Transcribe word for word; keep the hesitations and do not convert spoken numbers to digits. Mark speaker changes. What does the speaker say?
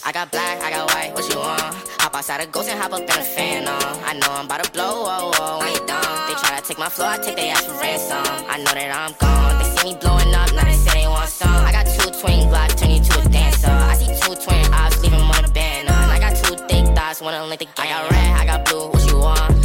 Speaker 1: I got black, I got white, what you want? Hop outside a ghost and hop up in a fan, uh. I know I'm about to blow, whoa, whoa, I ain't dumb. They try to take my flow, I take their ass for ransom. I know that I'm gone, they see me blowing up, now they say they want some. I got two twin glocks, turn you to a dancer. I see two twin eyes, leave him on a banner. I got two thick thighs, wanna link the game. I got red, I got blue, what you want?